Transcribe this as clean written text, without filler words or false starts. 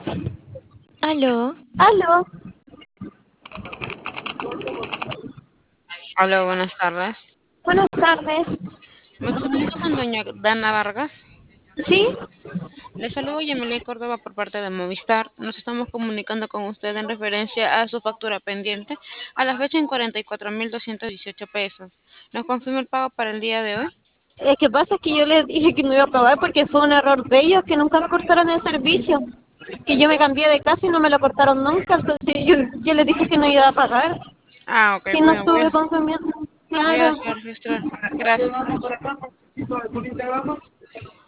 Aló, Aló, Hola, buenas tardes. buenas tardes. Me comunico con doña Dana Vargas. ¿Sí? Le saludo Yamilet Córdoba por parte de Movistar. Nos estamos comunicando con usted en referencia a su factura pendiente a la fecha en 44.218 pesos. ¿Nos confirma el pago para el día de hoy? Que pasa es que yo les dije que no iba a pagar porque fue un error de ellos que nunca me cortaron el servicio. Que yo me cambié de casa y no me lo cortaron nunca. Entonces yo les dije que no iba a pagar. Ah, ok, Que no bueno, estuve consumiendo. voy a Claro. hacer registrar. Gracias.